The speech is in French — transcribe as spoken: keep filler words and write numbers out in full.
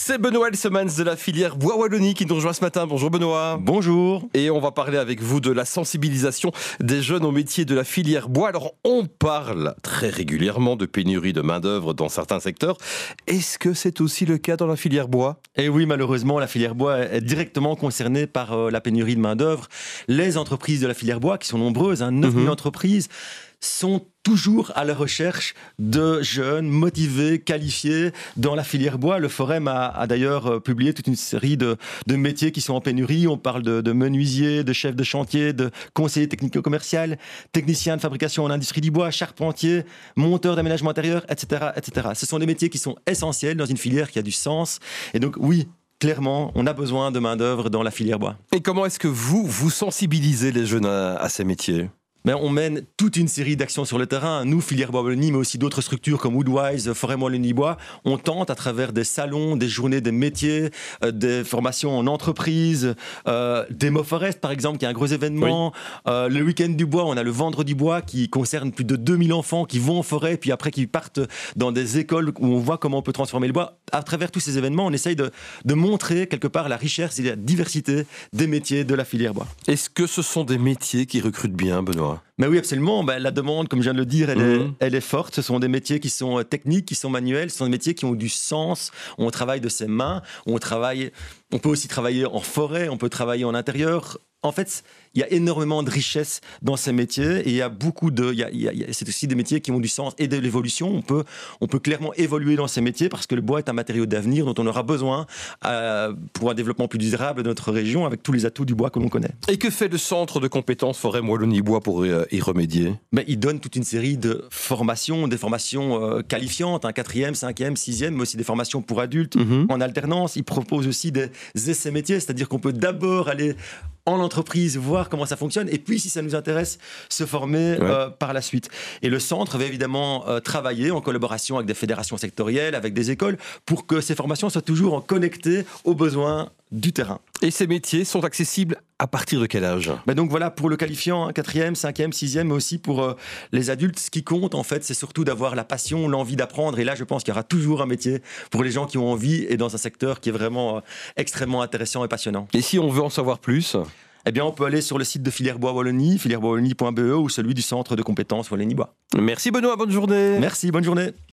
C'est Benoît Elsemans de la filière Bois Wallonie qui nous rejoint ce matin. Bonjour Benoît. Bonjour. Et on va parler avec vous de la sensibilisation des jeunes au métier de la filière bois. Alors on parle très régulièrement de pénurie de main d'œuvre dans certains secteurs. Est-ce que c'est aussi le cas dans la filière bois ? Et oui, malheureusement, la filière bois est directement concernée par euh, la pénurie de main d'œuvre. Les entreprises de la filière bois, qui sont nombreuses, hein, neuf mille mmh. entreprises, sont toujours à la recherche de jeunes motivés, qualifiés dans la filière bois. Le Forum a, a d'ailleurs publié toute une série de, de métiers qui sont en pénurie. On parle de, de menuisiers, de chefs de chantier, de conseillers technico-commerciaux, techniciens de fabrication en industrie du bois, charpentiers, monteurs d'aménagement intérieur, et cetera, et cetera. Ce sont des métiers qui sont essentiels dans une filière qui a du sens. Et donc oui, clairement, on a besoin de main-d'œuvre dans la filière bois. Et comment est-ce que vous, vous sensibilisez les jeunes à, à ces métiers ? Ben, on mène toute une série d'actions sur le terrain. Nous, filière Bois Wallonie, mais aussi d'autres structures comme Woodwise, Forêt Wallonie Bois, on tente à travers des salons, des journées des métiers, euh, des formations en entreprise, euh, Demo Forest par exemple, qui est un gros événement. Oui. Euh, le week-end du bois, on a le Vendredi bois qui concerne plus de deux mille enfants qui vont en forêt, puis après qui partent dans des écoles où on voit comment on peut transformer le bois. À travers tous ces événements, on essaye de, de montrer quelque part la richesse et la diversité des métiers de la filière bois. Est-ce que ce sont des métiers qui recrutent bien, Benoît ? Mais oui, absolument. Ben, la demande, comme je viens de le dire, elle, mmh. est, elle est forte. Ce sont des métiers qui sont techniques, qui sont manuels. Ce sont des métiers qui ont du sens. On travaille de ses mains. On travaille. On peut aussi travailler en forêt. On peut travailler en intérieur. En fait, il y a énormément de richesse dans ces métiers et il y a beaucoup de. Il y a, il y a, il y a, c'est aussi des métiers qui ont du sens et de l'évolution. On peut, on peut clairement évoluer dans ces métiers parce que le bois est un matériau d'avenir dont on aura besoin euh, pour un développement plus durable de notre région avec tous les atouts du bois que l'on connaît. Et que fait le centre de compétences Forêt Wallonie Bois pour y remédier ? Ben, il donne toute une série de formations, des formations euh, qualifiantes, un quatrième, cinquième, sixième, mais aussi des formations pour adultes mmh. en alternance. Il propose aussi des essais métiers, c'est-à-dire qu'on peut d'abord aller en entreprise, voir comment ça fonctionne, et puis si ça nous intéresse, se former ouais. euh, par la suite. Et le centre va évidemment euh, travailler en collaboration avec des fédérations sectorielles, avec des écoles, pour que ces formations soient toujours connectées aux besoins du terrain. Et ces métiers sont accessibles à partir de quel âge ? Ben donc voilà, pour le qualifiant, hein, quatrième, cinquième, sixième, mais aussi pour euh, les adultes, ce qui compte en fait, c'est surtout d'avoir la passion, l'envie d'apprendre. Et là, je pense qu'il y aura toujours un métier pour les gens qui ont envie et dans un secteur qui est vraiment euh, extrêmement intéressant et passionnant. Et si on veut en savoir plus ? Eh bien, on peut aller sur le site de Filière Bois Wallonie, filière bois wallonie point b e ou celui du centre de compétences Wallonie Bois. Merci Benoît, bonne journée. Merci, bonne journée.